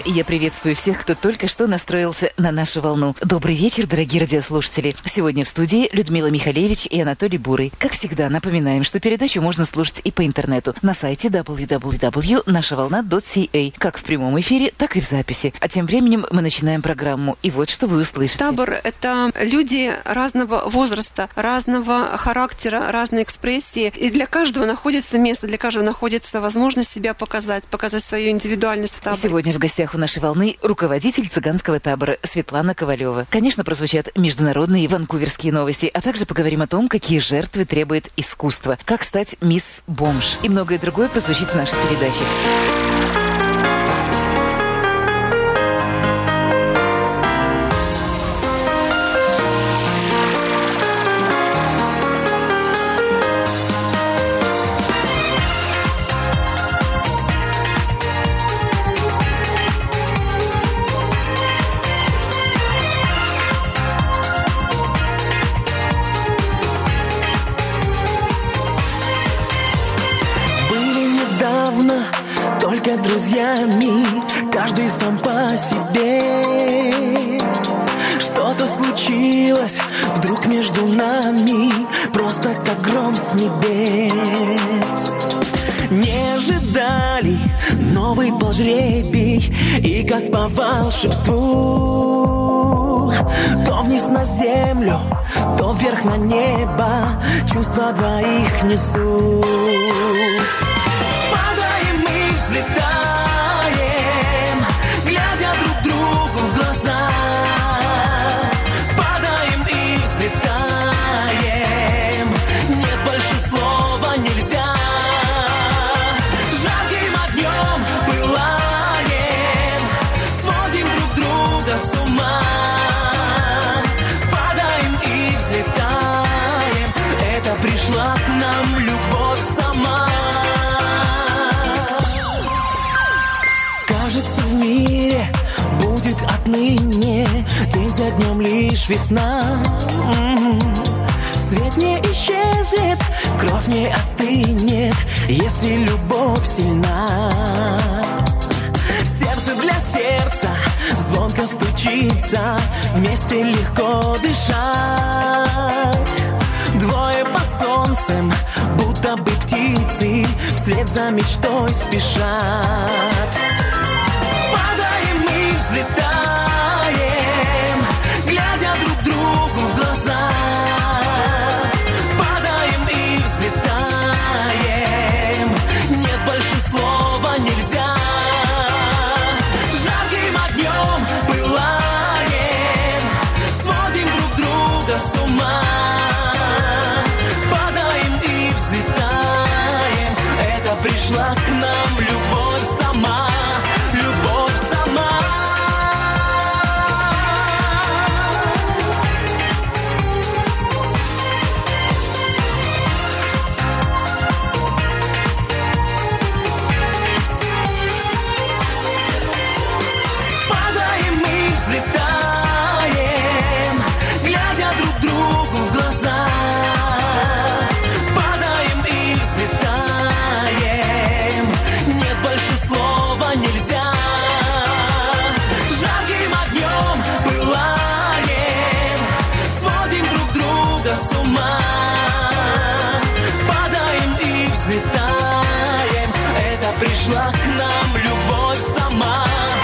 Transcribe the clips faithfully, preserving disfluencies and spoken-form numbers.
и я приветствую всех, кто только что настроился на нашу волну. Добрый вечер, дорогие радиослушатели. Сегодня в студии Людмила Михалевич и Анатолий Бурый. Как всегда, напоминаем, что передачу можно слушать и по интернету на сайте дабл ю дабл ю дабл ю точка наша волна точка си эй, как в прямом эфире, так и в записи. А тем временем мы начинаем программу, и вот что вы услышите. Табор – это люди разного возраста, разного характера, разной экспрессии, и для каждого находится место, для каждого находится возможность себя показать, показать свою индивидуальность в таборе. Сегодня в гостях у нашей волны руководитель цыганского табора Светлана Ковалева. Конечно, прозвучат международные ванкуверские новости, а также поговорим о том, какие жертвы требует искусство, как стать мисс Бомж. И многое другое прозвучит в нашей передаче. Только друзьями, каждый сам по себе. Что-то случилось вдруг между нами, просто как гром с небес. Не ожидали, новый был жребий, и как по волшебству то вниз на землю, то вверх на небо чувства двоих несут. Взлетаем, глядя друг другу в глаза. Падаем и взлетаем, нет больше слова нельзя. Жарким огнем пылаем, сводим друг друга с ума. Падаем и взлетаем, это пришла к нам любовь сама. Кажется, в мире будет отныне день за днем лишь весна. М-м-м. Свет не исчезнет, кровь не остынет, если любовь сильна. Сердце для сердца звонко стучится, вместе легко дышать. Двое под солнцем, будто бы птицы, вслед за мечтой спешат. Взлетаем, глядя друг другу в глаза. Падаем и взлетаем, нет больше слова нельзя. Жарким огнем пылаем, сводим друг друга с ума. Падаем и взлетаем, это пришла к нам любовь сама. Любовь сама. Взлетаем, глядя друг другу в глаза. Падаем и взлетаем, нет больше слова нельзя. Жарким огнем пылаем, сводим друг друга с ума. Падаем и взлетаем, это пришла к нам любовь сама.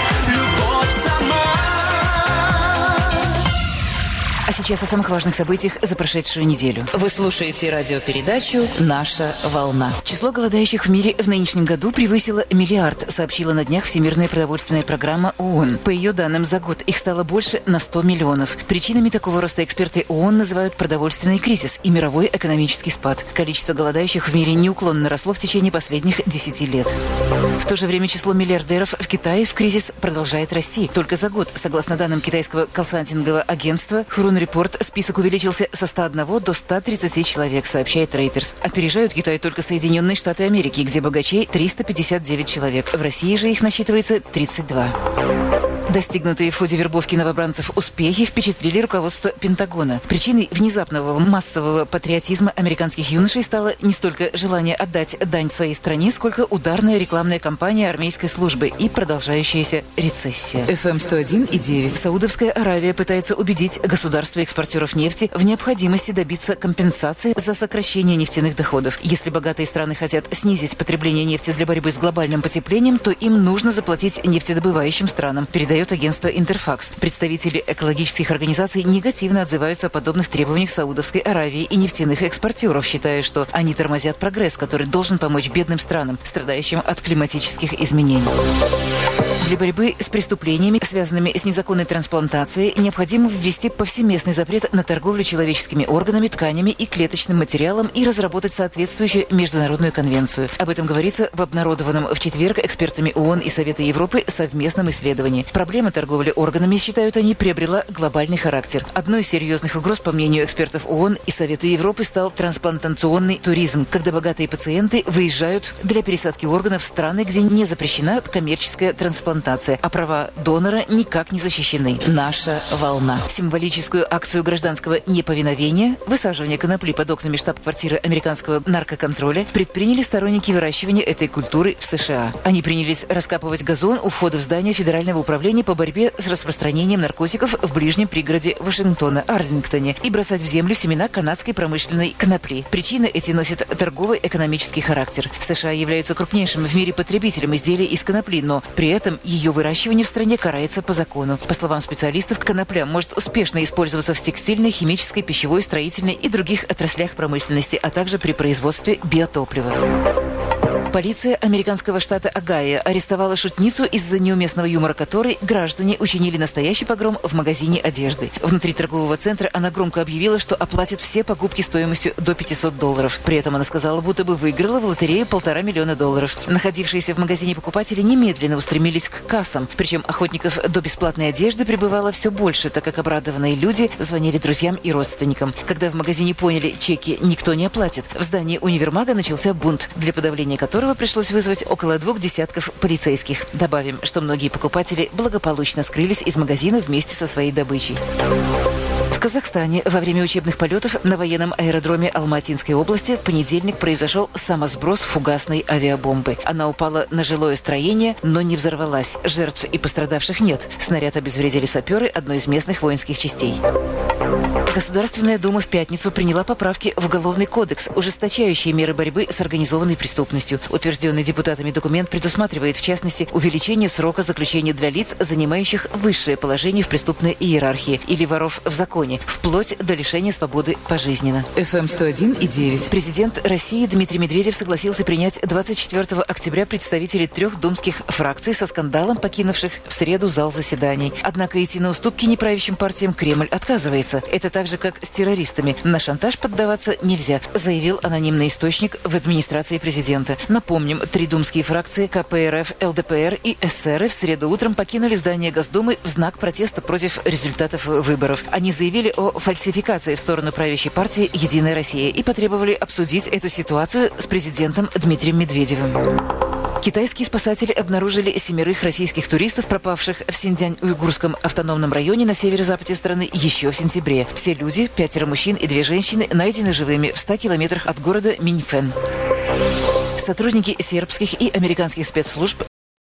А сейчас о самых важных событиях за прошедшую неделю. Вы слушаете радиопередачу «Наша волна». Число голодающих в мире в нынешнем году превысило миллиард, сообщила на днях Всемирная продовольственная программа ООН. По ее данным, за год их стало больше на сто миллионов. Причинами такого роста эксперты ООН называют продовольственный кризис и мировой экономический спад. Количество голодающих в мире неуклонно росло в течение последних десяти лет. В то же время число миллиардеров в Китае в кризис продолжает расти. Только за год, согласно данным китайского консалтингового агентства Хурун Репорт, список увеличился со ста одного до ста тридцати человек, сообщает Reuters. Опережают Китай только Соединенные Штаты Америки, где богачей триста пятьдесят девять человек. В России же их насчитывается тридцать два. Достигнутые в ходе вербовки новобранцев успехи впечатлили руководство Пентагона. Причиной внезапного массового патриотизма американских юношей стало не столько желание отдать дань своей стране, сколько ударная рекламная кампания армейской службы и продолжающаяся рецессия. эф эм сто один и девять. Саудовская Аравия пытается убедить государства-экспортеров нефти в необходимости добиться компенсации за сокращение нефтяных доходов. Если богатые страны хотят снизить потребление нефти для борьбы с глобальным потеплением, то им нужно заплатить нефтедобывающим странам, передает агентство Интерфакс. Представители экологических организаций негативно отзываются о подобных требованиях Саудовской Аравии и нефтяных экспортеров, считая, что они тормозят прогресс, который должен помочь бедным странам, страдающим от климатических изменений. Для борьбы с преступлениями, связанными с незаконной трансплантацией, необходимо ввести повсеместный запрет на торговлю человеческими органами, тканями и клеточным материалом и разработать соответствующую международную конвенцию. Об этом говорится в обнародованном в четверг экспертами ООН и Совета Европы совместном исследовании. Проблема торговли органами, считают они, приобрела глобальный характер. Одной из серьезных угроз, по мнению экспертов ООН и Совета Европы, стал трансплантационный туризм, когда богатые пациенты выезжают для пересадки органов в страны, где не запрещена коммерческая трансплантация, а права донора никак не защищены. Наша волна. Символическую акцию гражданского неповиновения, высаживание конопли под окнами штаб-квартиры американского наркоконтроля, предприняли сторонники выращивания этой культуры в США. Они принялись раскапывать газон у входа в здание Федерального управления по борьбе с распространением наркотиков в ближнем пригороде Вашингтона, Арлингтоне, и бросать в землю семена канадской промышленной конопли. Причины эти носят торгово-экономический характер. США являются крупнейшим в мире потребителем изделий из конопли, но при этом ее выращивание в стране карается по закону. По словам специалистов, конопля может успешно использоваться в текстильной, химической, пищевой, строительной и других отраслях промышленности, а также при производстве биотоплива. Полиция американского штата Огайо арестовала шутницу из-за неуместного юмора которой граждане учинили настоящий погром в магазине одежды. Внутри торгового центра она громко объявила, что оплатит все покупки стоимостью до пятисот долларов. При этом она сказала, будто бы выиграла в лотерею полтора миллиона долларов. Находившиеся в магазине покупатели немедленно устремились к кассам. Причем охотников до бесплатной одежды прибывало все больше, так как обрадованные люди звонили друзьям и родственникам. Когда в магазине поняли, чеки никто не оплатит, в здании универмага начался бунт, для подавления которого пришлось вызвать около двух десятков полицейских. Добавим, что многие покупатели благополучно скрылись из магазина вместе со своей добычей. В Казахстане во время учебных полетов на военном аэродроме Алматинской области в понедельник произошел самосброс фугасной авиабомбы. Она упала на жилое строение, но не взорвалась. Жертв и пострадавших нет. Снаряд обезвредили саперы одной из местных воинских частей. Государственная дума в пятницу приняла поправки в Уголовный кодекс, ужесточающие меры борьбы с организованной преступностью. Утвержденный депутатами документ предусматривает, в частности, увеличение срока заключения для лиц, занимающих высшее положение в преступной иерархии, или воров в законе, вплоть до лишения свободы пожизненно. эф эм сто один и девять. Президент России Дмитрий Медведев согласился принять двадцать четвёртого октября представителей трех думских фракций со скандалом, покинувших в среду зал заседаний. Однако идти на уступки неправящим партиям Кремль отказывается. Это так же, как с террористами. На шантаж поддаваться нельзя, заявил анонимный источник в администрации президента. Напомним, три думские фракции ка пэ эр эф, эл дэ пэ эр и эс эр в среду утром покинули здание Госдумы в знак протеста против результатов выборов. Они заявили о фальсификации в сторону правящей партии «Единая Россия» и потребовали обсудить эту ситуацию с президентом Дмитрием Медведевым. Китайские спасатели обнаружили семерых российских туристов, пропавших в Синьцзянь-Уйгурском автономном районе на северо-западе страны еще в сентябре. Все люди, пятеро мужчин и две женщины, найдены живыми в ста километрах от города Миньфэн. Сотрудники сербских и американских спецслужб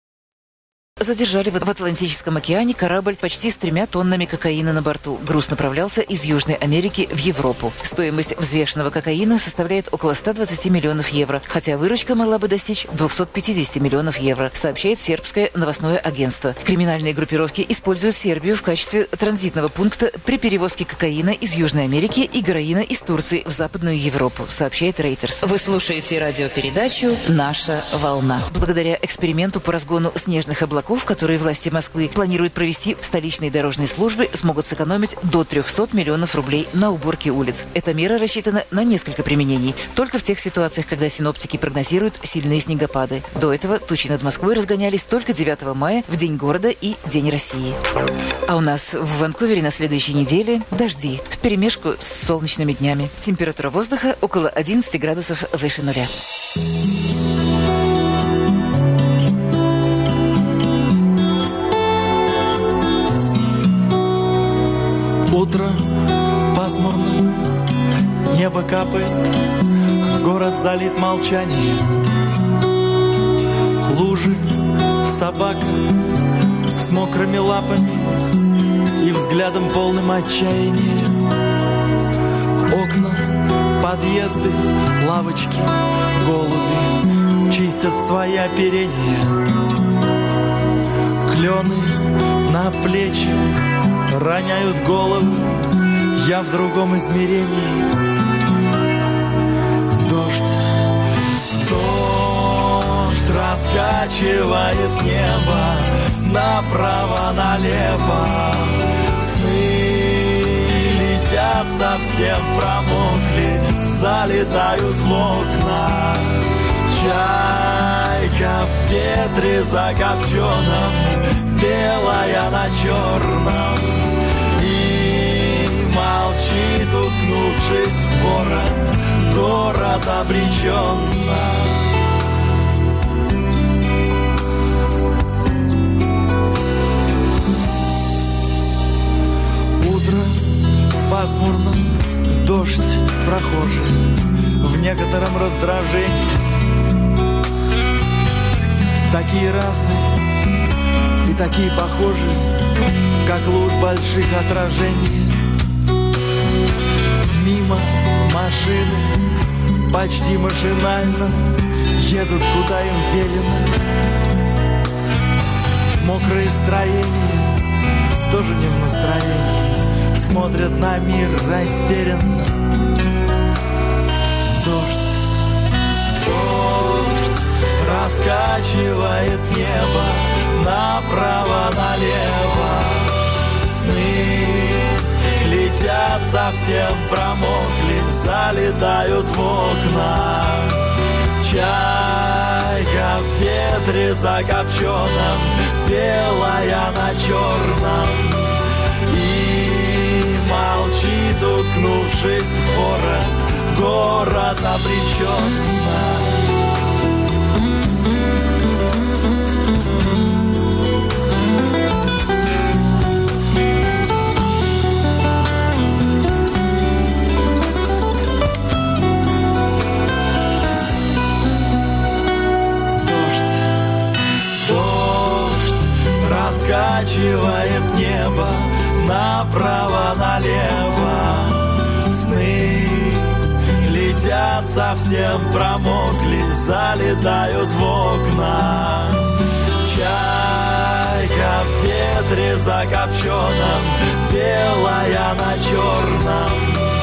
задержали в Атлантическом океане корабль почти с тремя тоннами кокаина на борту. Груз направлялся из Южной Америки в Европу. Стоимость взвешенного кокаина составляет около ста двадцати миллионов евро, хотя выручка могла бы достичь двухсот пятидесяти миллионов евро, сообщает сербское новостное агентство. Криминальные группировки используют Сербию в качестве транзитного пункта при перевозке кокаина из Южной Америки и героина из Турции в Западную Европу, сообщает Reuters. Вы слушаете радиопередачу «Наша волна». Благодаря эксперименту по разгону снежных облаков, которые власти Москвы планируют провести, столичные дорожные службы смогут сэкономить до трехсот миллионов рублей на уборке улиц. Эта мера рассчитана на несколько применений. Только в тех ситуациях, когда синоптики прогнозируют сильные снегопады. До этого тучи над Москвой разгонялись только девятого мая, в День города и День России. А у нас в Ванкувере на следующей неделе дожди вперемешку с солнечными днями. Температура воздуха около одиннадцати градусов выше нуля. пасмурно, небо капает, город залит молчанием. Лужи, собака с мокрыми лапами и взглядом полным отчаяния. Окна, подъезды, лавочки, голуби чистят свои оперения. Клены на плечи роняют головы, я в другом измерении. Дождь, дождь раскачивает небо направо-налево. Сны летят, совсем промокли, залетают в окна. Чайка в ветре закопченном, белая на черном, и молчит, уткнувшись в ворот, город обреченно. Утро пасмурно, дождь прохожий, в некотором раздражении. Такие разные и такие похожие, как луж больших отражений. Мимо машины почти машинально едут, куда им велено. Мокрые строения тоже не в настроении, смотрят на мир растерянно. Дождь, дождь раскачивает небо направо-налево. Сны летят, совсем промокли, залетают в окна. Чайка в ветре закопченном, белая на черном, и молчит, уткнувшись в ворот, город обреченно. Раскачивает небо направо-налево. Сны летят, совсем промокли, залетают в окна. Чайка в ветре закопченном, белая на черном,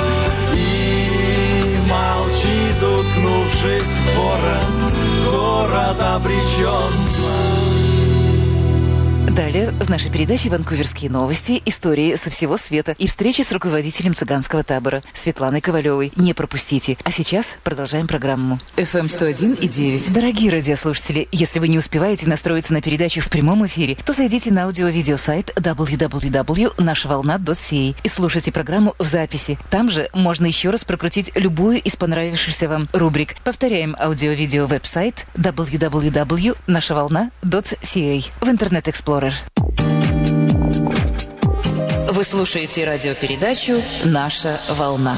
и молчит, уткнувшись в ворот, город обреченно. Далее в нашей передаче «Ванкуверские новости», истории со всего света и встречи с руководителем цыганского табора Светланой Ковалевой. Не пропустите. А сейчас продолжаем программу. эф эм сто один и девять. Дорогие радиослушатели, если вы не успеваете настроиться на передачу в прямом эфире, то зайдите на аудио-видеосайт дабл ю дабл ю дабл ю точка наша волна точка си эй и слушайте программу в записи. Там же можно еще раз прокрутить любую из понравившихся вам рубрик. Повторяем аудио-видео веб-сайт дабл ю дабл ю дабл ю точка наша волна точка си эй в интернет-эксплорер. Вы слушаете радиопередачу «Наша волна».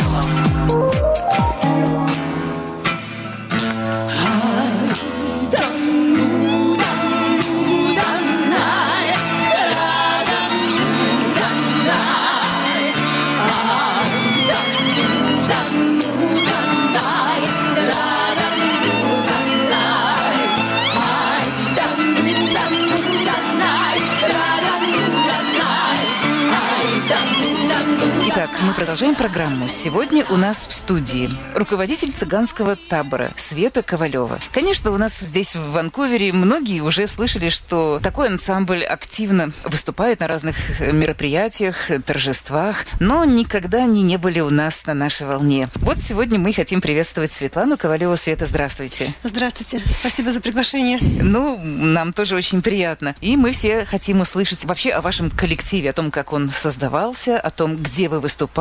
Итак, мы продолжаем программу. Сегодня у нас в студии руководитель цыганского табора Света Ковалева. Конечно, у нас здесь в Ванкувере многие уже слышали, что такой ансамбль активно выступает на разных мероприятиях, торжествах, но никогда они не были у нас на нашей волне. Вот сегодня мы хотим приветствовать Светлану Ковалеву. Света, здравствуйте. Здравствуйте. Спасибо за приглашение. Ну, нам тоже очень приятно. И мы все хотим услышать вообще о вашем коллективе, о том, как он создавался, о том, где вы выступаете,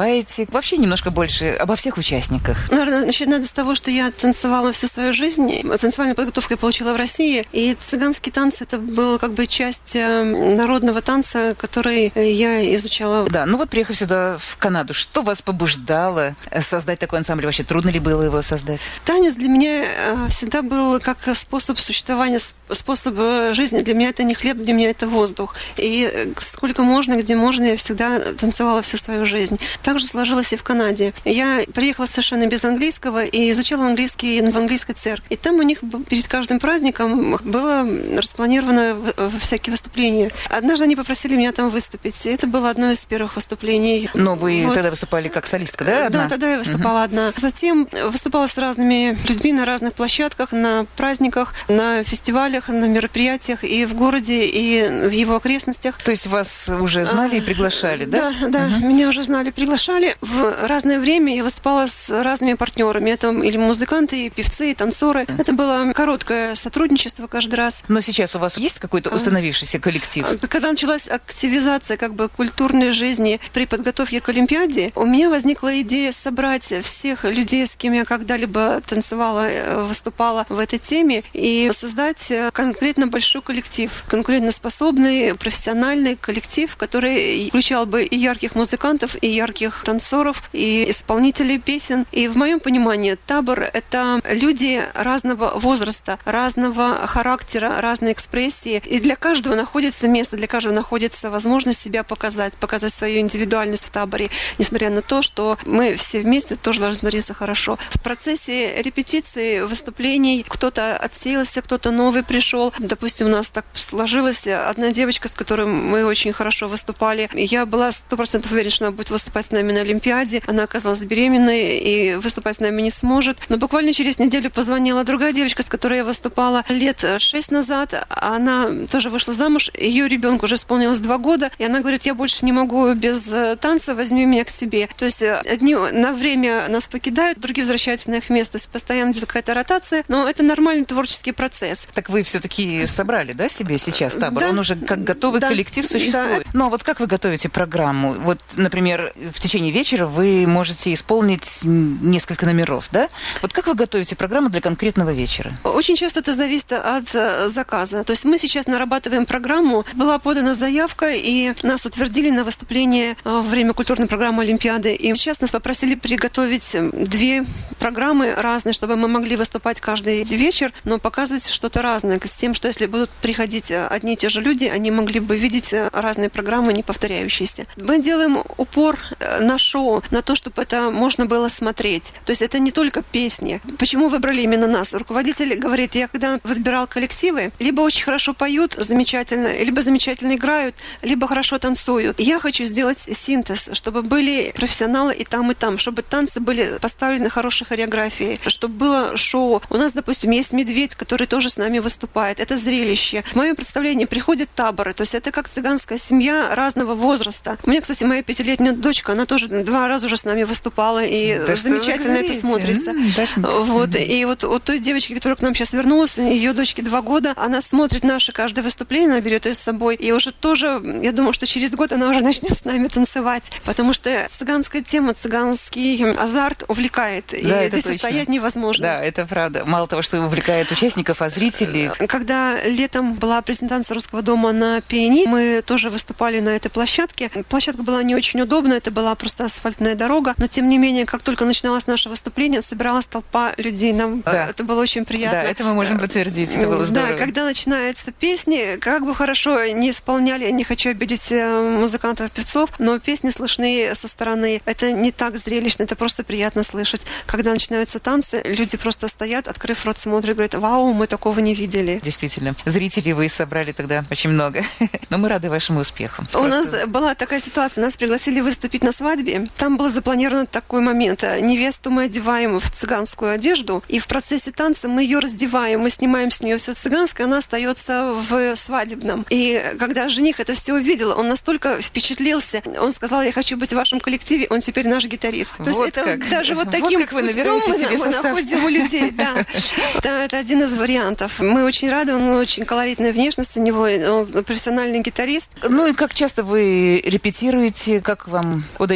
вообще немножко больше обо всех участниках. Наверное, начать надо с того, что я танцевала всю свою жизнь. Танцевальную подготовку я получила в России. И цыганские танцы – это была как бы часть народного танца, который я изучала. Да, ну вот приехав сюда, в Канаду, что вас побуждало создать такой ансамбль? Вообще трудно ли было его создать? Танец для меня всегда был как способ существования, способ жизни. Для меня это не хлеб, для меня это воздух. И сколько можно, где можно, я всегда танцевала всю свою жизнь. Так же сложилось и в Канаде. Я приехала совершенно без английского и изучала английский в английской церкви. И там у них перед каждым праздником было распланировано всякие выступления. Однажды они попросили меня там выступить. И это было одно из первых выступлений. Но вы вот. Тогда выступали как солистка, да, одна? Да, тогда я выступала uh-huh. одна. Затем выступала с разными людьми на разных площадках, на праздниках, на фестивалях, на мероприятиях и в городе, и в его окрестностях. То есть вас уже знали и приглашали, да? Да, да, uh-huh. меня уже знали, приглашали. В разное время я выступала с разными партнерами. Это или музыканты, и певцы, и танцоры. Uh-huh. Это было короткое сотрудничество каждый раз. Но сейчас у вас есть какой-то установившийся коллектив? Когда началась активизация как бы культурной жизни при подготовке к Олимпиаде, у меня возникла идея собрать всех людей, с кем я когда-либо танцевала, выступала в этой теме, и создать конкретно большой коллектив, конкурентоспособный, профессиональный коллектив, который включал бы и ярких музыкантов, и ярких танцоров, и исполнителей песен. И в моем понимании табор — это люди разного возраста, разного характера, разной экспрессии. И для каждого находится место, для каждого находится возможность себя показать, показать свою индивидуальность в таборе, несмотря на то, что мы все вместе тоже должны смотреться хорошо. В процессе репетиции, выступлений кто-то отсеялся, кто-то новый пришел. Допустим, у нас так сложилось. Одна девочка, с которой мы очень хорошо выступали, я была сто процентов уверена, что она будет выступать с нами на Олимпиаде. Она оказалась беременной и выступать с нами не сможет. Но буквально через неделю позвонила другая девочка, с которой я выступала лет шесть назад. Она тоже вышла замуж. Ее ребенку уже исполнилось два года. И она говорит: я больше не могу без танца, возьми меня к себе. То есть одни на время нас покидают, другие возвращаются на их место. То есть постоянно идет какая-то ротация, но это нормальный творческий процесс. Так вы все-таки собрали, да, себе сейчас табор? Да. Он уже как готовый да. коллектив существует. Да. Ну а вот как вы готовите программу? Вот, например, в течение вечера вы можете исполнить несколько номеров, да? Вот как вы готовите программу для конкретного вечера? Очень часто это зависит от заказа. То есть мы сейчас нарабатываем программу. Была подана заявка, и нас утвердили на выступление во время культурной программы Олимпиады. И сейчас нас попросили приготовить две программы разные, чтобы мы могли выступать каждый вечер, но показывать что-то разное, с тем, что если будут приходить одни и те же люди, они могли бы видеть разные программы, не повторяющиеся. Мы делаем упор на шоу, на то, чтобы это можно было смотреть. То есть это не только песни. Почему выбрали именно нас? Руководитель говорит: я когда выбирал коллективы, либо очень хорошо поют, замечательно, либо замечательно играют, либо хорошо танцуют. Я хочу сделать синтез, чтобы были профессионалы и там, и там, чтобы танцы были поставлены хорошей хореографией, чтобы было шоу. У нас, допустим, есть медведь, который тоже с нами выступает. Это зрелище. В моем представлении приходят таборы, то есть это как цыганская семья разного возраста. У меня, кстати, моя пятилетняя дочка, она тоже два раза уже с нами выступала, и да замечательно это смотрится. Mm, вот. И вот у той девочки, которая к нам сейчас вернулась, ее дочке два года, она смотрит наше каждое выступление, она берет ее с собой, и уже тоже, я думаю, что через год она уже начнет с нами танцевать, потому что цыганская тема, цыганский азарт увлекает, да, и здесь точно устоять невозможно. Да, это правда. Мало того, что увлекает участников, а зрителей. Когда летом была презентация Русского дома на Пиани, мы тоже выступали на этой площадке. Площадка была не очень удобная, это была просто асфальтная дорога, но тем не менее, как только начиналось наше выступление, собиралась толпа людей. Нам да. это было очень приятно. Да, это мы можем подтвердить, это было здорово. Да, когда начинаются песни, как бы хорошо не исполняли, я не хочу обидеть музыкантов, певцов, но песни слышны со стороны. Это не так зрелищно, это просто приятно слышать. Когда начинаются танцы, люди просто стоят, открыв рот, смотрят, говорят: вау, мы такого не видели. Действительно. Зрителей вы собрали тогда очень много. Но мы рады вашему успеху. У просто... нас была такая ситуация, нас пригласили выступить на свадьбе. Там был запланирован такой момент. Невесту мы одеваем в цыганскую одежду, и в процессе танца мы ее раздеваем, мы снимаем с нее все цыганское, она остается в свадебном. И когда жених это все увидел, он настолько впечатлился, он сказал: я хочу быть в вашем коллективе, он теперь наш гитарист. То вот есть это как. даже вот таким вот как вы набираете себе мы состав. находим у людей. Да. Это, это один из вариантов. Мы очень рады, он очень колоритная внешность у него, он профессиональный гитарист. Ну и как часто вы репетируете, как вам удается собирать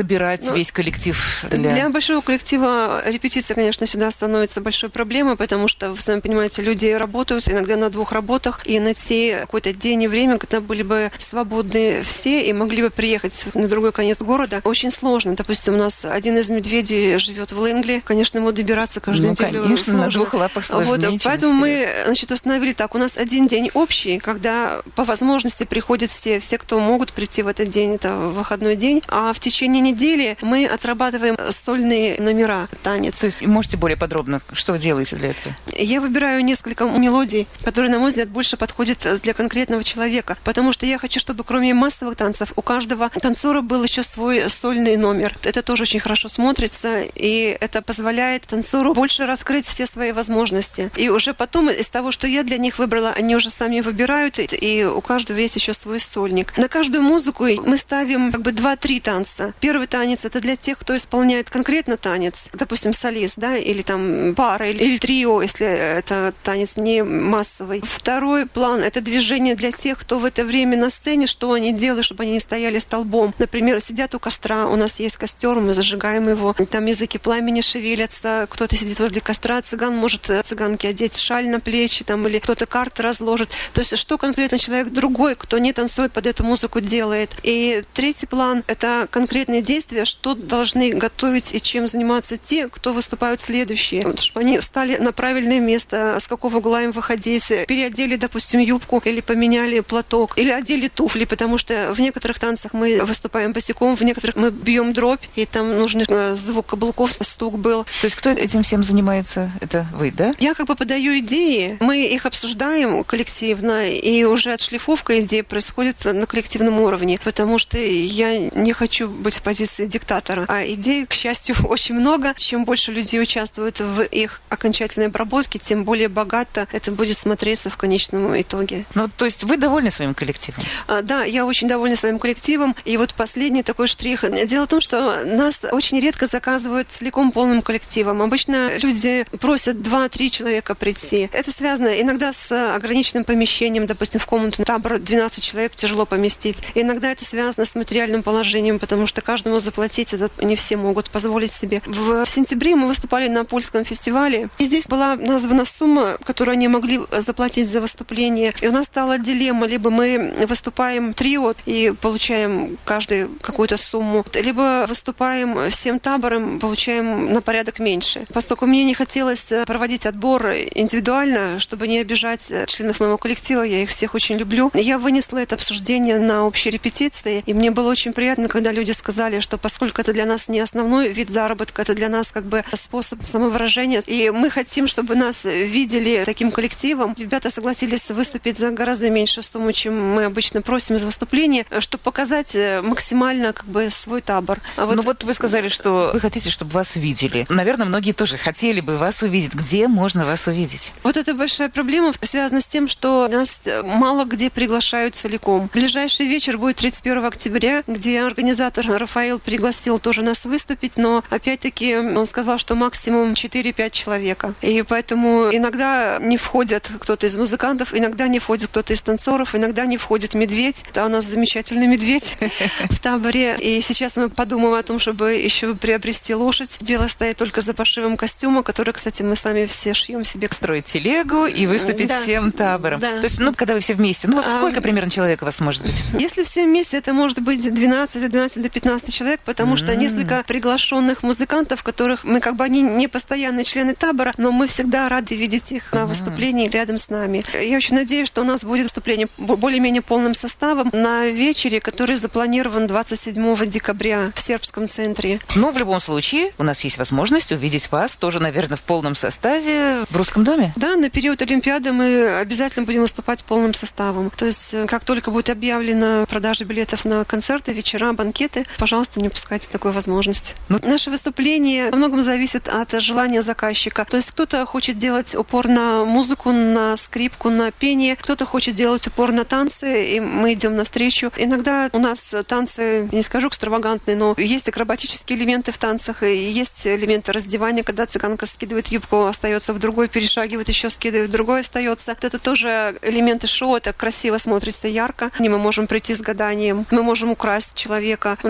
собирать ну, весь коллектив? Для... для большого коллектива репетиция, конечно, всегда становится большой проблемой, потому что, вы сами понимаете, люди работают иногда на двух работах, и найти какой-то день и время, когда были бы свободны все и могли бы приехать на другой конец города, очень сложно. Допустим, у нас один из медведей живет в Лэнгли, конечно, ему добираться каждую ну, неделю конечно, сложно. На двух лапах сложнее, вот, поэтому мы, значит, установили так, у нас один день общий, когда по возможности приходят все, все, кто могут прийти в этот день, это выходной день, а в течение недели мы отрабатываем сольные номера, танец. То есть можете более подробно, что вы делаете для этого? Я выбираю несколько мелодий, которые, на мой взгляд, больше подходят для конкретного человека, потому что я хочу, чтобы кроме массовых танцев у каждого танцора был еще свой сольный номер. Это тоже очень хорошо смотрится, и это позволяет танцору больше раскрыть все свои возможности. И уже потом из того, что я для них выбрала, они уже сами выбирают, и у каждого есть еще свой сольник. На каждую музыку мы ставим как бы два-три танца. Первый танец — это для тех, кто исполняет конкретно танец, допустим, солист, да, или там пара, или, или трио, если это танец не массовый. Второй план — это движение для тех, кто в это время на сцене, что они делают, чтобы они не стояли столбом. Например, сидят у костра, у нас есть костер, мы зажигаем его, там языки пламени шевелятся, кто-то сидит возле костра, цыган может цыганке одеть шаль на плечи, там, или кто-то карты разложит. То есть, что конкретно человек другой, кто не танцует под эту музыку, делает. И третий план — это конкретные действия, что должны готовить и чем заниматься те, кто выступают следующие. Вот, чтобы они встали на правильное место, с какого угла им выходить, переодели, допустим, юбку, или поменяли платок, или одели туфли, потому что в некоторых танцах мы выступаем босиком, в некоторых мы бьем дробь, и там нужен звук каблуков, стук был. То есть кто этим всем занимается? Это вы, да? Я как бы подаю идеи, мы их обсуждаем коллективно, и уже отшлифовка идей происходит на коллективном уровне, потому что я не хочу быть в позиции диктатора. А идей, к счастью, очень много. Чем больше людей участвуют в их окончательной обработке, тем более богато это будет смотреться в конечном итоге. Ну, то есть вы довольны своим коллективом? А, да, я очень довольна своим коллективом. И вот последний такой штрих. Дело в том, что нас очень редко заказывают целиком полным коллективом. Обычно люди просят два-три человека прийти. Это связано иногда с ограниченным помещением, допустим, в комнату табора двенадцать человек тяжело поместить. Иногда это связано с материальным положением, потому что каждому заплатить это не все могут позволить себе. В сентябре мы выступали на польском фестивале, и здесь была названа сумма, которую они могли заплатить за выступление. И у нас стала дилемма: либо мы выступаем трио и получаем каждый какую-то сумму, либо выступаем всем табором, получаем на порядок меньше. Поскольку мне не хотелось проводить отбор индивидуально, чтобы не обижать членов моего коллектива, я их всех очень люблю, я вынесла это обсуждение на общей репетиции, и мне было очень приятно, когда люди сказали, что поскольку это для нас не основной вид заработка, это для нас как бы способ самовыражения, и мы хотим, чтобы нас видели таким коллективом. Ребята согласились выступить за гораздо меньшую сумму, чем мы обычно просим за выступление, чтобы показать максимально как бы свой табор. А вот... Ну вот вы сказали, что вы хотите, чтобы вас видели. Наверное, многие тоже хотели бы вас увидеть. Где можно вас увидеть? Вот это большая проблема связана с тем, что нас мало где приглашают целиком. Ближайший вечер будет тридцать первого октября, где организатор Рафаэль пригласил тоже нас выступить, но опять-таки он сказал, что максимум четыре-пять человека. И поэтому иногда не входят кто-то из музыкантов, иногда не входит кто-то из танцоров, иногда не входит медведь. Да, у нас замечательный медведь в таборе. И сейчас мы подумаем о том, чтобы еще приобрести лошадь. Дело стоит только за пошивом костюма, который, кстати, мы сами все шьем себе. Строить телегу и выступить да. всем табором. Да. То есть, ну, когда вы все вместе, ну, вот сколько а, примерно человек у вас может быть? Если все вместе, это может быть двенадцать, от двенадцати до пятнадцати человек, потому mm-hmm. что несколько приглашенных музыкантов, которых мы как бы, они не постоянные члены табора, но мы всегда рады видеть их на выступлении рядом с нами. Я очень надеюсь, что у нас будет выступление более-менее полным составом на вечере, который запланирован двадцать седьмого декабря в Сербском центре. Ну, в любом случае, у нас есть возможность увидеть вас тоже, наверное, в полном составе в Русском доме. Да, на период Олимпиады мы обязательно будем выступать полным составом. То есть, как только будет объявлена продажа билетов на концерты, вечера, банкеты, пожалуйста, не упускайте такую возможность. Ну... Наше выступление во многом зависит от желания заказчика. То есть, кто-то хочет делать упор на музыку, на скрипку, на пение, кто-то хочет делать упор на танцы, и мы идем навстречу. Иногда у нас танцы, не скажу экстравагантные, но есть акробатические элементы в танцах, и есть элементы раздевания, когда цыганка скидывает юбку, остается в другой, перешагивает, еще скидывает, в другой остается. Это тоже элементы шоу, это красиво смотрится, ярко. И мы можем прийти с гаданием, мы можем украсть человека. У нас на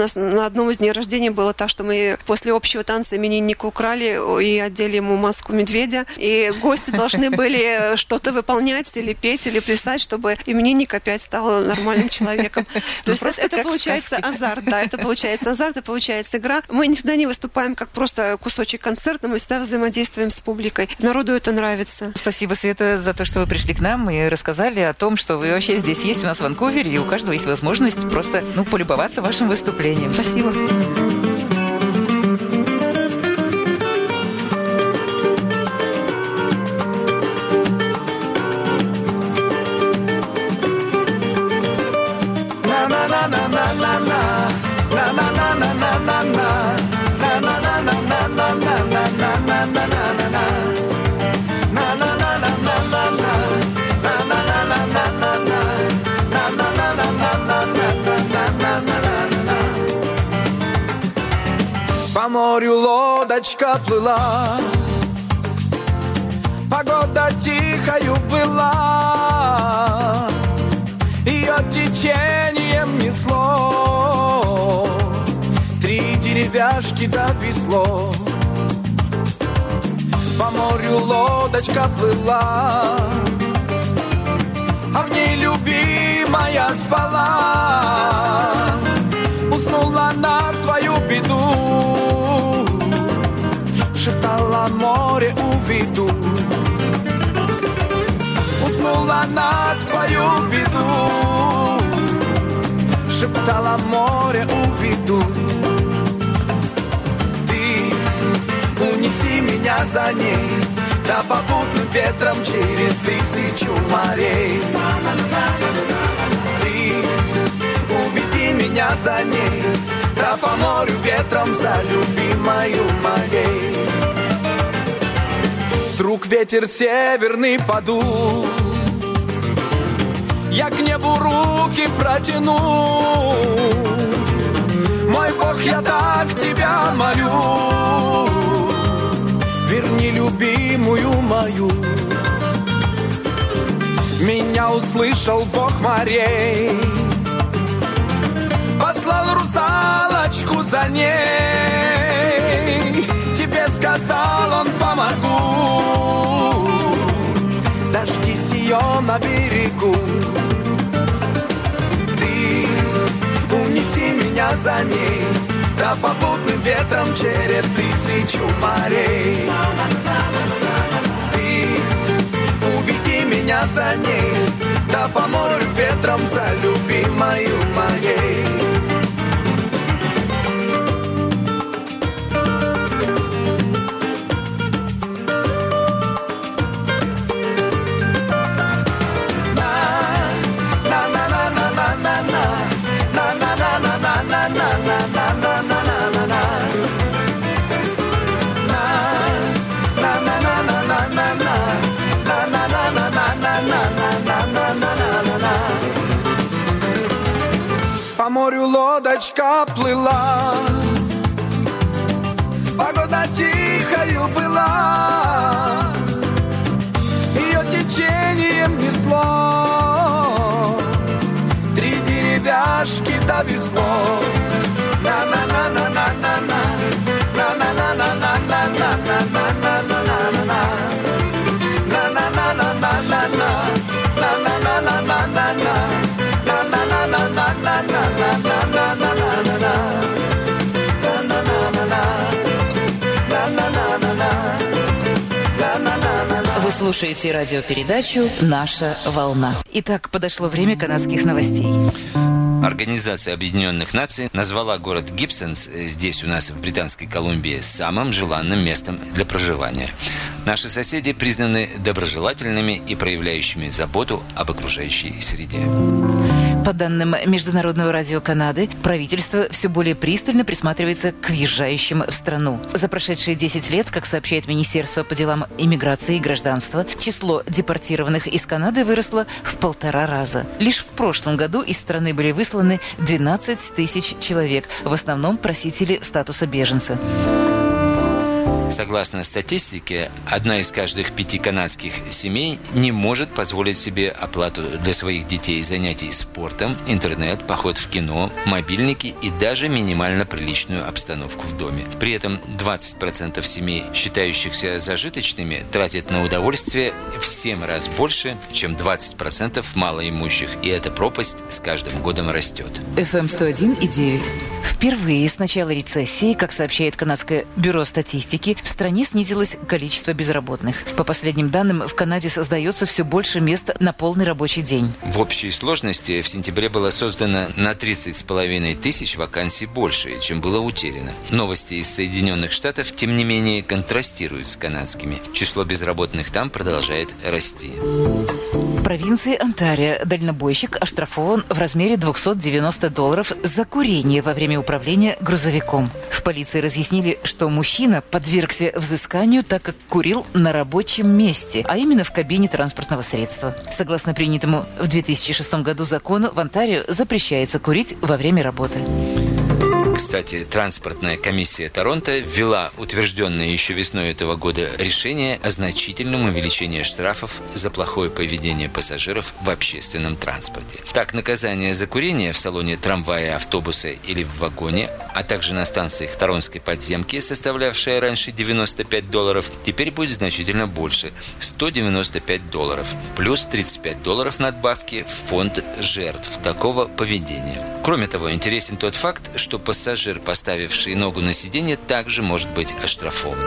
на одном из дней рождения было так, что мы после общего танца именинника украли и одели ему маску медведя. И гости должны были что-то выполнять или петь, или плясать, чтобы именинник опять стал нормальным человеком. То есть это получается азарт, да, это получается азарт, это получается игра. Мы никогда не выступаем как просто кусочек концерта, мы всегда взаимодействуем с публикой. Народу это нравится. Спасибо, Света, за то, что вы пришли к нам и рассказали о том, что вы вообще здесь есть у нас в Ванкувере, и у каждого есть возможность просто, ну, полюбоваться вашим выступлением. Спасибо. По морю лодочка плыла, погода тихою была, ее течением несло, три деревяшки да весло. По морю лодочка плыла, а в ней любимая спала, уснула на свою беду, шептала море уведу. Уснула на свою беду, шептала море уведу. Ты унеси меня за ней, да попутным ветром через тысячу морей. Ты уведи меня за ней, да по морю ветром за любимою моей. Вдруг ветер северный подул, я к небу руки протяну. Мой Бог, я так тебя молю, верни любимую мою. Меня услышал Бог морей, послал русалочку за ней. Тебе сказал он, помогу, дождись ее на берегу. Ты унеси меня за ней, да попутным ветром через тысячу морей. Ты уведи меня за ней, да по морю ветром за любимою моей. По морю лодочка плыла, погода тихою была, ее течением несло, три деревяшки да весло. На-на-на-на-на-на-на, на-на-на-на-на-на-на-на-на-на-на, на-на-на-на-на-на-на, на-на-на-на-на-на-на. Вы слушаете радиопередачу «Наша волна». Итак, подошло время канадских новостей. Организация Объединенных Наций назвала город Гибсонс здесь у нас в Британской Колумбии самым желанным местом для проживания. Наши соседи признаны доброжелательными и проявляющими заботу об окружающей среде. По данным Международного радио Канады, правительство все более пристально присматривается к въезжающим в страну. За прошедшие десять лет, как сообщает Министерство по делам иммиграции и гражданства, число депортированных из Канады выросло в полтора раза. Лишь в прошлом году из страны были высланы двенадцать тысяч человек, в основном просители статуса беженца. Согласно статистике, одна из каждых пяти канадских семей не может позволить себе оплату для своих детей занятий спортом, интернет, поход в кино, мобильники и даже минимально приличную обстановку в доме. При этом двадцать процентов семей, считающихся зажиточными, тратят на удовольствие в семь раз больше, чем двадцать процентов малоимущих. И эта пропасть с каждым годом растет. эф эм сто один и девять. Впервые с начала рецессии, как сообщает Канадское бюро статистики, в стране снизилось количество безработных. По последним данным, в Канаде создается все больше мест на полный рабочий день. В общей сложности в сентябре было создано на тридцать с половиной тысяч вакансий больше, чем было утеряно. Новости из Соединенных Штатов, тем не менее, контрастируют с канадскими. Число безработных там продолжает расти. В провинции Онтарио дальнобойщик оштрафован в размере двести девяносто долларов за курение во время управления грузовиком. В полиции разъяснили, что мужчина подвергся взысканию, так как курил на рабочем месте, а именно в кабине транспортного средства. Согласно принятому в две тысячи шестом году закону, в Онтарио запрещается курить во время работы. Кстати, транспортная комиссия Торонто ввела утвержденное еще весной этого года решение о значительном увеличении штрафов за плохое поведение пассажиров в общественном транспорте. Так, наказание за курение в салоне трамвая, автобуса или в вагоне, а также на станциях Торонской подземки, составлявшее раньше девяносто пять долларов, теперь будет значительно больше – сто девяносто пять долларов, плюс тридцать пять долларов надбавки в фонд жертв такого поведения. Кроме того, интересен тот факт, что пассажир, поставивший ногу на сиденье, также может быть оштрафован.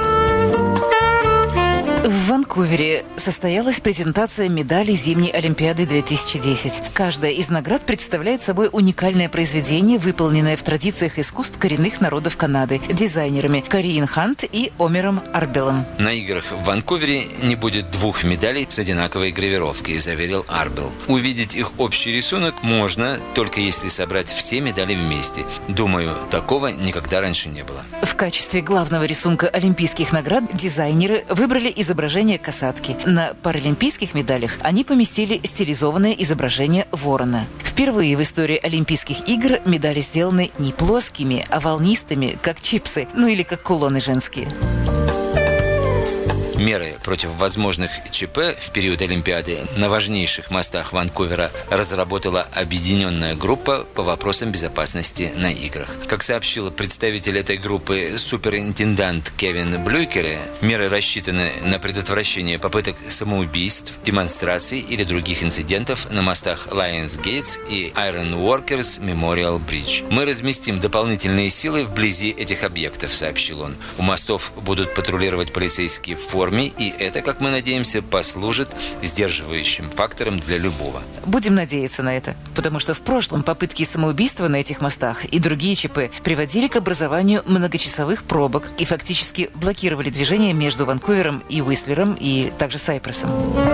В Ванкувере состоялась презентация медалей зимней Олимпиады две тысячи десять. Каждая из наград представляет собой уникальное произведение, выполненное в традициях искусств коренных народов Канады дизайнерами Кариин Хант и Омером Арбелом. На играх в Ванкувере не будет двух медалей с одинаковой гравировкой, заверил Арбел. Увидеть их общий рисунок можно, только если собрать все медали вместе. Думаю, такого никогда раньше не было. В качестве главного рисунка олимпийских наград дизайнеры выбрали изображение касатки. На паралимпийских медалях они поместили стилизованное изображение ворона. Впервые в истории Олимпийских игр медали сделаны не плоскими, а волнистыми, как чипсы, ну или как кулоны женские. Меры против возможных ЧП в период Олимпиады на важнейших мостах Ванкувера разработала объединенная группа по вопросам безопасности на играх. Как сообщил представитель этой группы суперинтендант Кевин Блюйкере, меры рассчитаны на предотвращение попыток самоубийств, демонстраций или других инцидентов на мостах Lions Gates и Iron Workers Memorial Bridge. Мы разместим дополнительные силы вблизи этих объектов, сообщил он. У мостов будут патрулировать полицейские в форме, и это, как мы надеемся, послужит сдерживающим фактором для любого. Будем надеяться на это, потому что в прошлом попытки самоубийства на этих мостах и другие ЧП приводили к образованию многочасовых пробок и фактически блокировали движение между Ванкувером и Уистлером и также Сайпресом.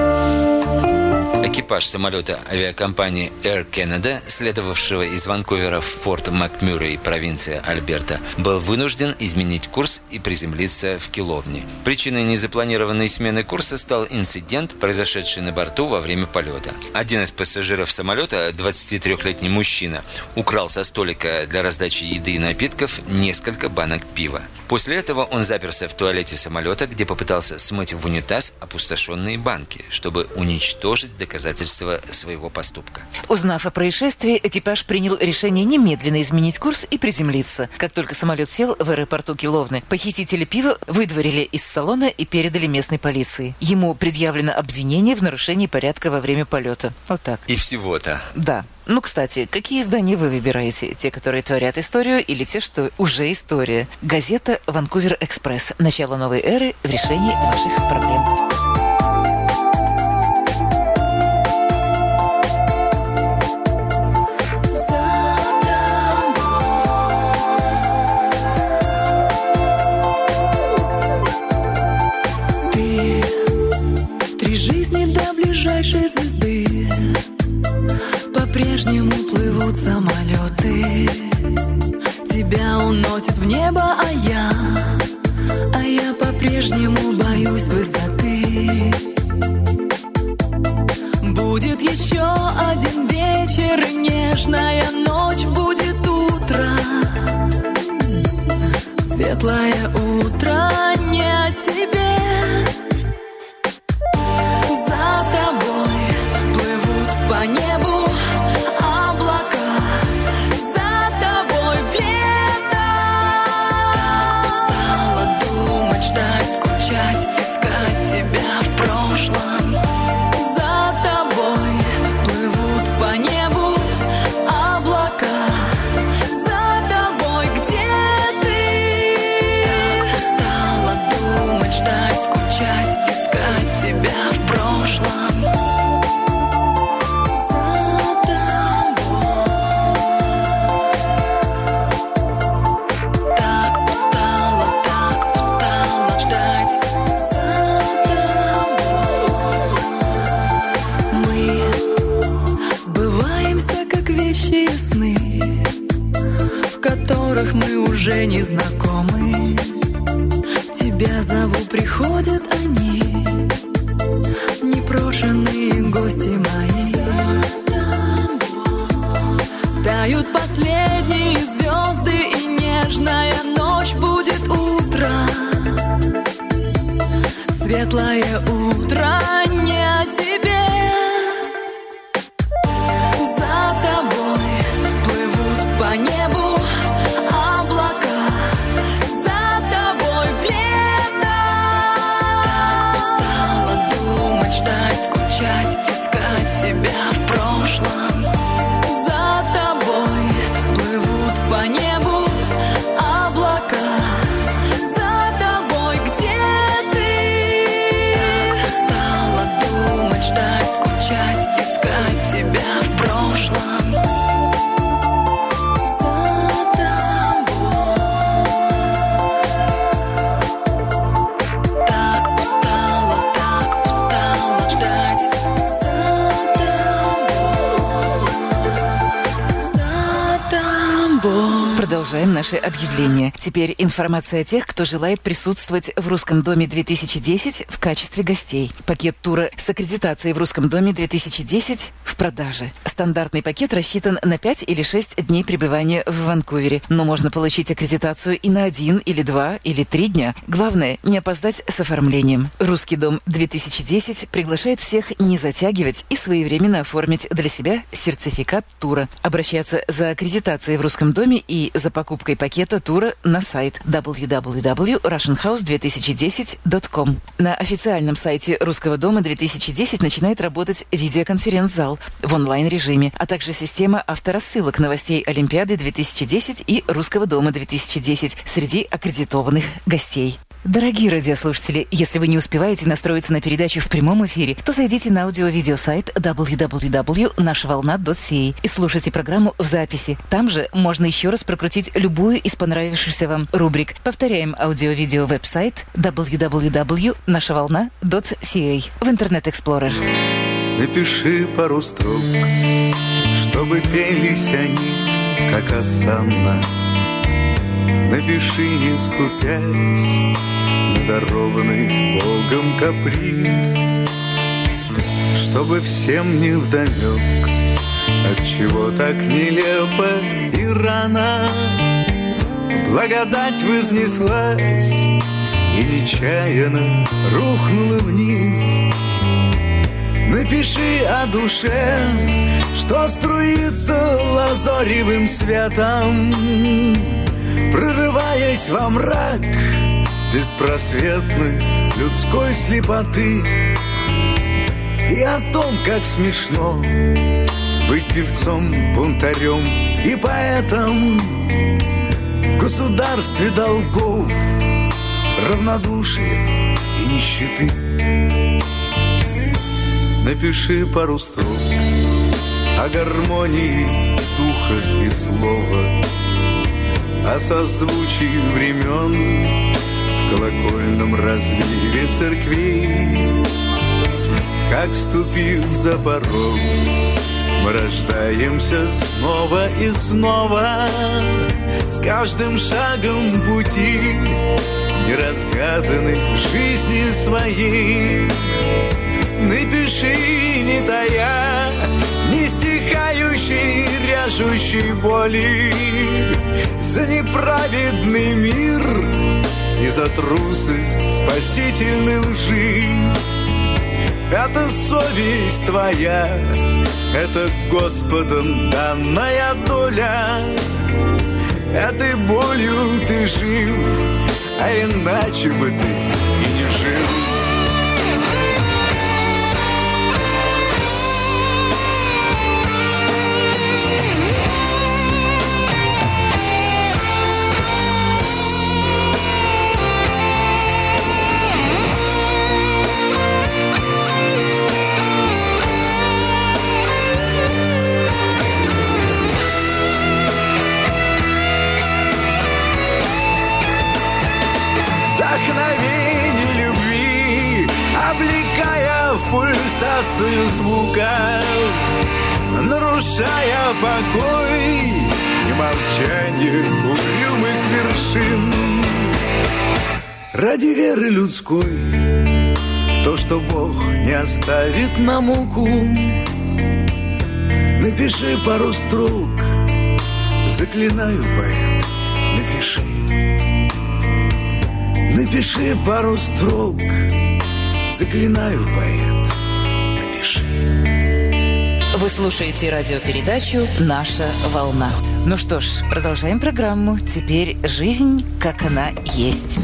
Экипаж самолета авиакомпании Air Canada, следовавшего из Ванкувера в Форт Макмюррей, провинция Альберта, был вынужден изменить курс и приземлиться в Киловни. Причиной незапланированной смены курса стал инцидент, произошедший на борту во время полета. Один из пассажиров самолета, двадцатитрёхлетний мужчина, украл со столика для раздачи еды и напитков несколько банок пива. После этого он заперся в туалете самолета, где попытался смыть в унитаз опустошенные банки, чтобы уничтожить доказательства своего поступка. Узнав о происшествии, экипаж принял решение немедленно изменить курс и приземлиться. Как только самолет сел в аэропорту Киловны, похитители пива выдворили из салона и передали местной полиции. Ему предъявлено обвинение в нарушении порядка во время полета. Вот так. И всего-то. Да. Ну, кстати, какие издания вы выбираете? Те, которые творят историю, или те, что уже история? Газета «Ванкувер Экспресс». Начало новой эры в решении ваших проблем. Ближайшей звезды по-прежнему плывут самолеты. Тебя уносит в небо, а я, а я по-прежнему боюсь высоты. Будет еще один вечер, и нежная ночь, будет утро, светлое утро, не я зову, приходят они, непрошенные гости мои. Тают последние звезды, и нежная ночь будет утро. Светлое утро не о тебе. За тобой плывут по небу облака. За тобой в лето. Устала думать, ждать, скучать, искать тебя в прошлом. За тобой плывут по небу облака. За тобой, где ты? Так устала думать, ждать, скучать, искать тебя в прошлом. За тобой. Так устала, так устала ждать. За тобой. За тобой. Продолжаем наше объявление. Теперь информация о тех, кто желает присутствовать в Русском доме две тысячи десять в качестве гостей. Пакет тура с аккредитацией в Русском доме две тысячи десять в продаже. Стандартный пакет рассчитан на пять или шесть дней пребывания в Ванкувере, но можно получить аккредитацию и на один, или два, или три дня. Главное, не опоздать с оформлением. Русский дом две тысячи десять приглашает всех не затягивать и своевременно оформить для себя сертификат тура. Обращаться за аккредитацией в Русском доме и за покупкой пакета тура на сайт дабл ю дабл ю дабл ю точка russian house две тысячи десять точка ком. На официальном сайте Русского дома две тысячи десять начинает работать видеоконференц-зал в онлайн-режиме, а также система авторассылок новостей Олимпиады две тысячи десять и Русского дома две тысячи десять среди аккредитованных гостей. Дорогие радиослушатели, если вы не успеваете настроиться на передачу в прямом эфире, то зайдите на аудио-видеосайт дабл ю дабл ю дабл ю точка наша волна точка си эй и слушайте программу в записи. Там же можно еще раз прокрутить любую из понравившихся вам рубрик. Повторяем аудио-видео веб-сайт дабл ю дабл ю дабл ю точка наша волна точка си эй в интернет-эксплорер. Напиши пару строк, чтобы пелись они, как осанна. Напиши, не скупясь, на дарованный Богом каприз, чтобы всем не вдомек, отчего так нелепо и рано благодать вознеслась и нечаянно рухнула вниз. Напиши о душе, что струится лазоревым светом, прорываясь во мрак беспросветной людской слепоты. И о том, как смешно быть певцом-бунтарем и поэтом в государстве долгов, равнодушия и нищеты. Напиши пару строк о гармонии духа и слова, о созвучии времен в колокольном разливе церквей. Как ступив за порог, мы рождаемся снова и снова, с каждым шагом пути неразгаданной жизни своей. Напиши, не тая, не стихающей, ряжущей боли, за неправедный мир и за трусость спасительной лжи. Это совесть твоя, это Господом данная доля. Этой болью ты жив, а иначе бы ты и не жил. Пульсацию звуков, нарушая покой и молчание угрюмых вершин. Ради веры людской в то, что Бог не оставит на муку, напиши пару строк, заклинаю, поэт, напиши. Напиши пару строк, заклинаю, поэт, напиши. Вы слушаете радиопередачу «Наша волна». Ну что ж, продолжаем программу. Теперь жизнь, как она есть.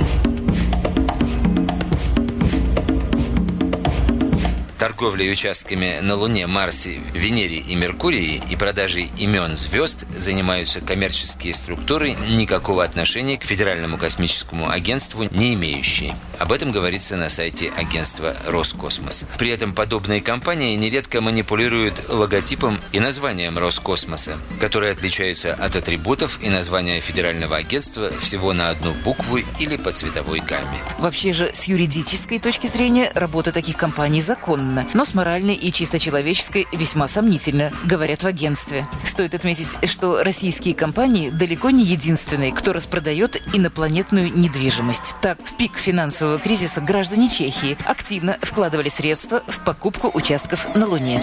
Торговлей участками на Луне, Марсе, Венере и Меркурии и продажей имен звезд занимаются коммерческие структуры, никакого отношения к Федеральному космическому агентству не имеющие. Об этом говорится на сайте агентства «Роскосмос». При этом подобные компании нередко манипулируют логотипом и названием Роскосмоса, которые отличаются от атрибутов и названия Федерального агентства всего на одну букву или по цветовой гамме. Вообще же, с юридической точки зрения, работа таких компаний законна, но с моральной и чисто человеческой весьма сомнительно, говорят в агентстве. Стоит отметить, что российские компании далеко не единственные, кто распродает инопланетную недвижимость. Так, в пик финансового кризиса граждане Чехии активно вкладывали средства в покупку участков на Луне.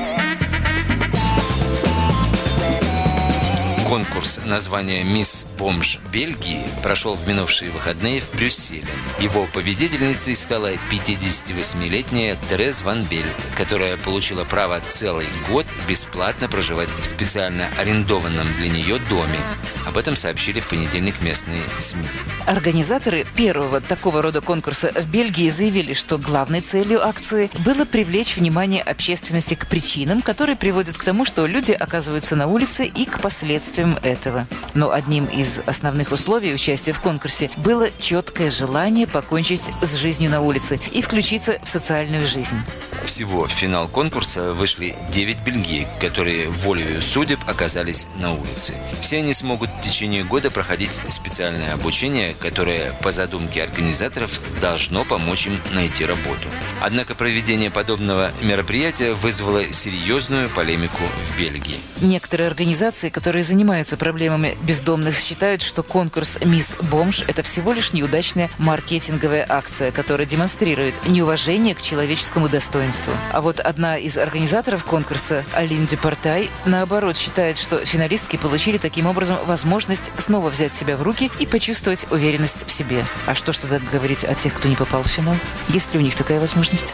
Конкурс названия «Мисс Бомж Бельгии» прошел в минувшие выходные в Брюсселе. Его победительницей стала пятидесятивосьмилетняя Терез Ван Бель, которая получила право целый год бесплатно проживать в специально арендованном для нее доме. Об этом сообщили в понедельник местные СМИ. Организаторы первого такого рода конкурса в Бельгии заявили, что главной целью акции было привлечь внимание общественности к причинам, которые приводят к тому, что люди оказываются на улице, и к последствиям этого. Но одним из основных условий участия в конкурсе было четкое желание покончить с жизнью на улице и включиться в социальную жизнь. Всего в финал конкурса вышли девять бельгиек, которые волею судеб оказались на улице. Все они смогут в течение года проходить специальное обучение, которое, по задумке организаторов, должно помочь им найти работу. Однако проведение подобного мероприятия вызвало серьезную полемику в Бельгии. Некоторые организации, которые занимаются проблемами бездомных, считают, что конкурс «Мисс Бомж» – это всего лишь неудачная маркетинговая акция, которая демонстрирует неуважение к человеческому достоинству. А вот одна из организаторов конкурса, Алин Дюпортай, наоборот, считает, что финалистки получили таким образом возможность снова взять себя в руки и почувствовать уверенность в себе. А что ж тогда говорить о тех, кто не попал в финал? Есть ли у них такая возможность?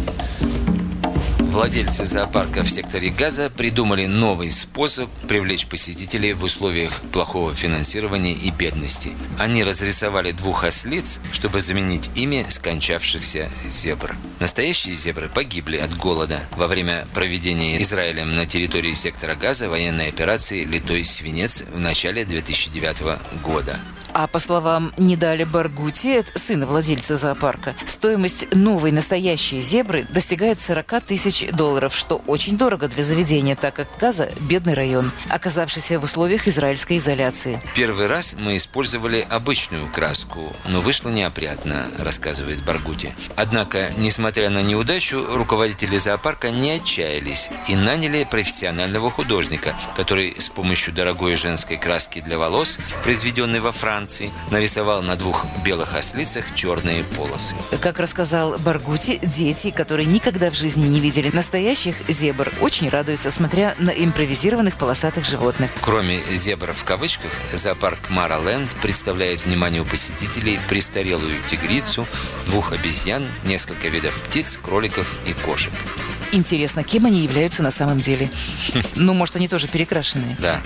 Владельцы зоопарка в секторе Газа придумали новый способ привлечь посетителей в условиях плохого финансирования и бедности. Они разрисовали двух ослиц, чтобы заменить ими скончавшихся зебр. Настоящие зебры погибли от голода во время проведения Израилем на территории сектора Газа военной операции «Литой свинец» в начале две тысячи девятого года. А по словам Нидали Баргути, сына владельца зоопарка, стоимость новой настоящей зебры достигает сорок тысяч долларов, что очень дорого для заведения, так как Газа – бедный район, оказавшийся в условиях израильской изоляции. Первый раз мы использовали обычную краску, но вышло неопрятно, рассказывает Баргути. Однако, несмотря на неудачу, руководители зоопарка не отчаялись и наняли профессионального художника, который с помощью дорогой женской краски для волос, произведенной во Франции, нарисовал на двух белых ослицах черные полосы. Как рассказал Баргути, дети, которые никогда в жизни не видели настоящих зебр, очень радуются, смотря на импровизированных полосатых животных. Кроме зебр в кавычках, зоопарк Мара Ленд представляет вниманию посетителей престарелую тигрицу, двух обезьян, несколько видов птиц, кроликов и кошек. Интересно, кем они являются на самом деле? Ну, может, они тоже перекрашенные? Да.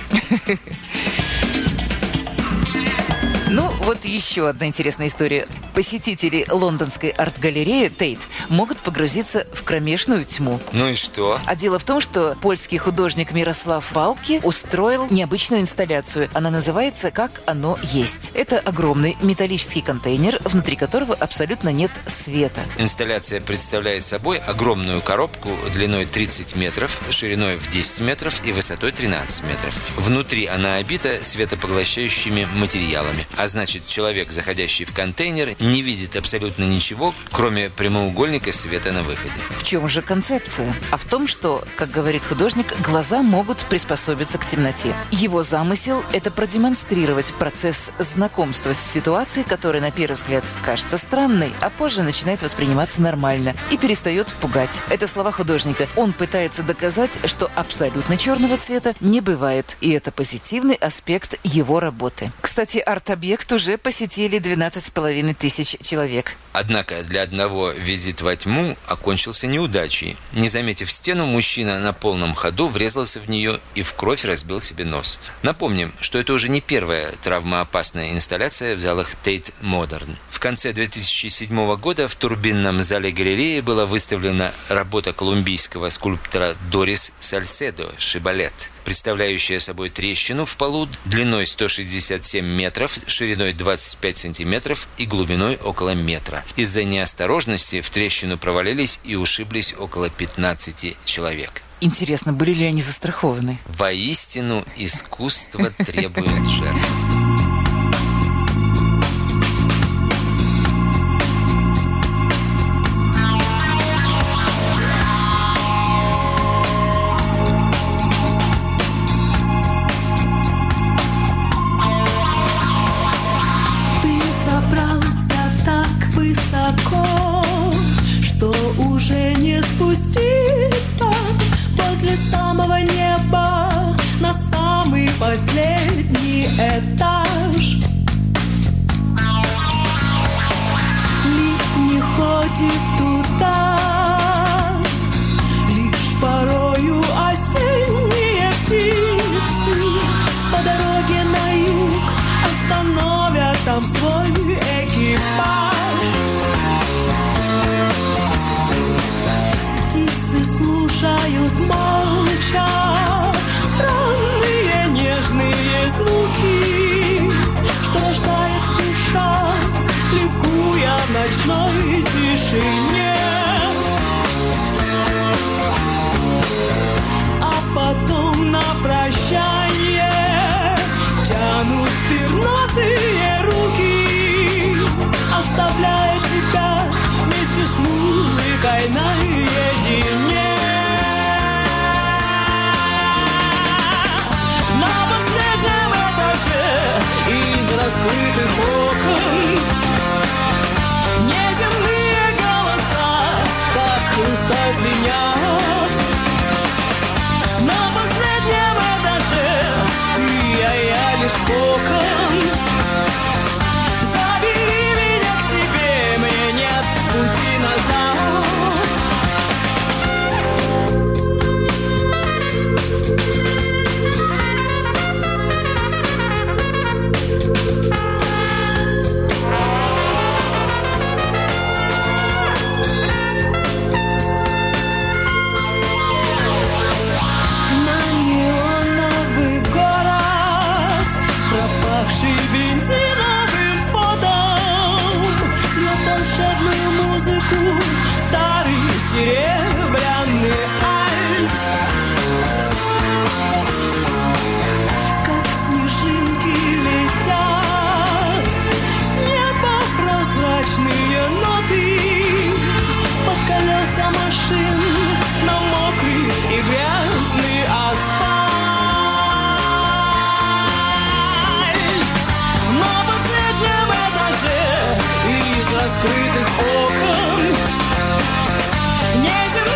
Ну, вот еще одна интересная история. Посетители лондонской арт-галереи Тейт могут погрузиться в кромешную тьму. Ну и что? А дело в том, что польский художник Мирослав Балки устроил необычную инсталляцию. Она называется «Как оно есть». Это огромный металлический контейнер, внутри которого абсолютно нет света. Инсталляция представляет собой огромную коробку длиной тридцать метров, шириной в десять метров и высотой тринадцать метров. Внутри она обита светопоглощающими материалами. А значит, человек, заходящий в контейнер, не видит абсолютно ничего, кроме прямоугольника света на выходе. В чем же концепция? А в том, что, как говорит художник, глаза могут приспособиться к темноте. Его замысел – это продемонстрировать процесс знакомства с ситуацией, которая на первый взгляд кажется странной, а позже начинает восприниматься нормально и перестает пугать. Это слова художника. Он пытается доказать, что абсолютно черного цвета не бывает, и это позитивный аспект его работы. Кстати, арт-объект уже посетили двенадцать с половиной тысяч человек. Однако для одного визит во тьму окончился неудачей. Не заметив стену, мужчина на полном ходу врезался в нее и в кровь разбил себе нос. Напомним, что это уже не первая травмоопасная инсталляция в залах Tate Modern. В конце две тысячи седьмого года в турбинном зале галереи была выставлена работа колумбийского скульптора Дорис Сальседо «Шибалет», представляющая собой трещину в полу длиной сто шестьдесят семь метров, шириной двадцать пять сантиметров и глубиной около метра. Из-за неосторожности в трещину провалились и ушиблись около пятнадцати человек. Интересно, были ли они застрахованы? Воистину, искусство требует жертв. Последний этаж. Лифт не ходит туда, лишь порою осенние птицы по дороге на юг остановят там свой экипаж. Птицы слушают молча странные нежные звуки, что рождает душа, ликуя в ночной тишине. А потом на прощание тянут пернатые руки, оставляя тебя вместе с музыкой наедине. Из раскрытых окон неземные голоса, как хрусталь, звенят. На последнем этаже ты, а я лишь кокон. Забери меня к себе, мне нет пути назад. Бензиновым потом льет волшебную музыку старый серебряный альт. Как снежинки летят с неба прозрачные ноты под колеса машин на мокрый и грязный асфальт. Из раскрытых окон неземные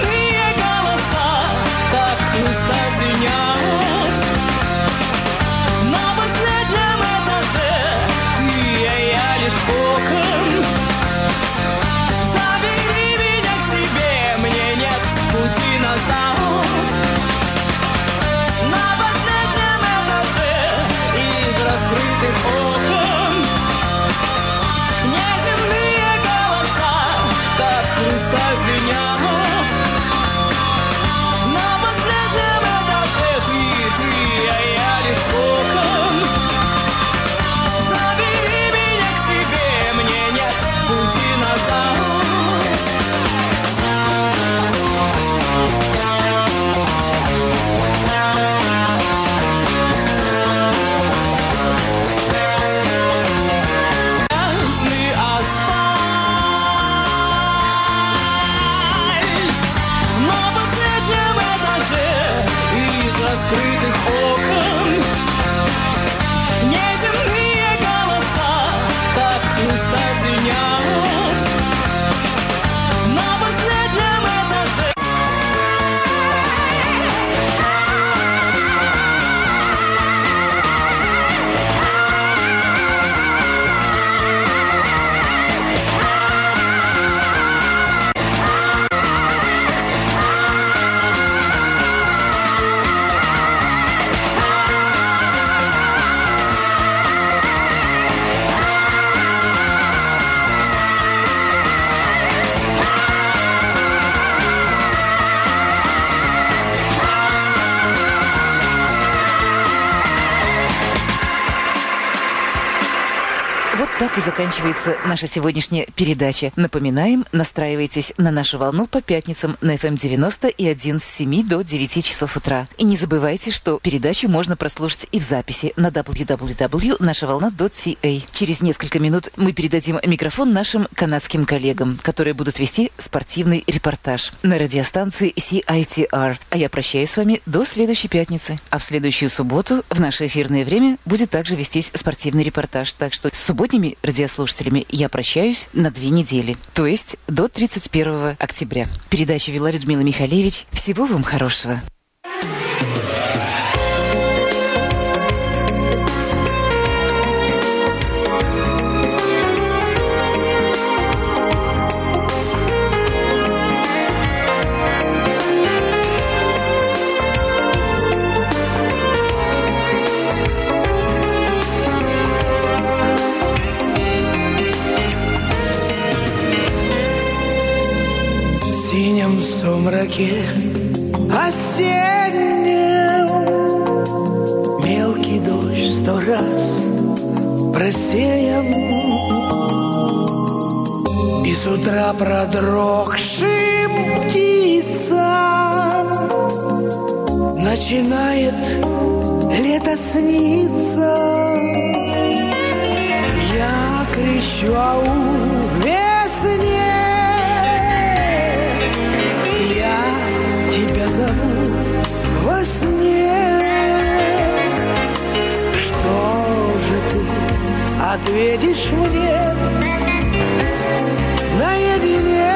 так и заканчивается наша сегодняшняя передача. Напоминаем, настраивайтесь на нашу волну по пятницам на эф эм девяносто и один с семи до девяти часов утра. И не забывайте, что передачу можно прослушать и в записи на дабл ю дабл ю дабл ю точка наша волна точка си эй. Через несколько минут мы передадим микрофон нашим канадским коллегам, которые будут вести спортивный репортаж на радиостанции си ай ти ар. А я прощаюсь с вами до следующей пятницы. А в следующую субботу в наше эфирное время будет также вестись спортивный репортаж. Так что с субботними радиослушателями я прощаюсь на две недели. То есть до тридцать первого октября. Передачу вела Людмила Михалевич. Всего вам хорошего. В синем сумраке осеннем мелкий дождь сто раз просеян, и с утра продрогшим птицам начинает лето сниться. Я кричу: ау, весне! Тебя зову во сне. Что же ты ответишь мне наедине?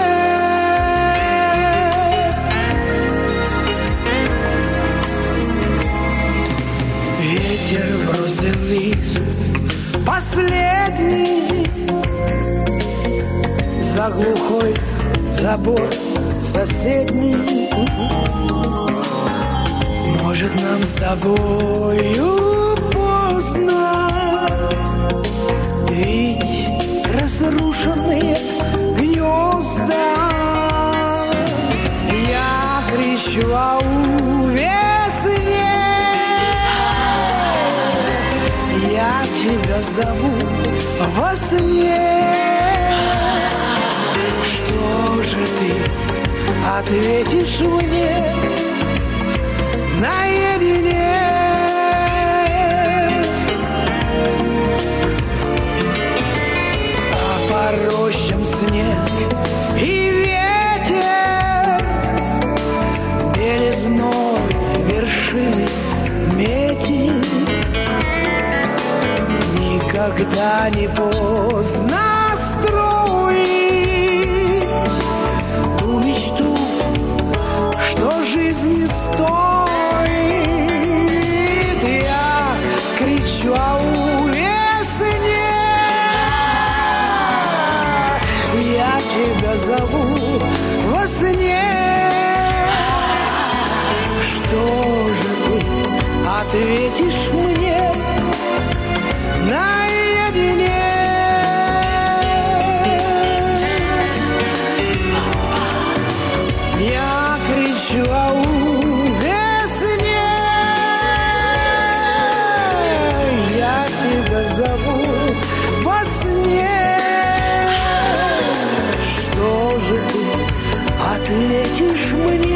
Ветер бросил лист последний за глухой забор соседний. Может, нам с тобою поздно, ведь разрушенные гнезда. Я кричу: ау, весне! Я тебя зову во сне. Что же ты ответишь мне наедине? А по рощам снег и ветер белизной вершины метит. Никогда не поздно строить ту мечту, что жизни стоит. Я кричу: ау, весне! Я тебя зову во сне. Что же ты ответишь мне наедине? Я кричу: ау, весне! Я тебя зову во сне. Что же ты ответишь мне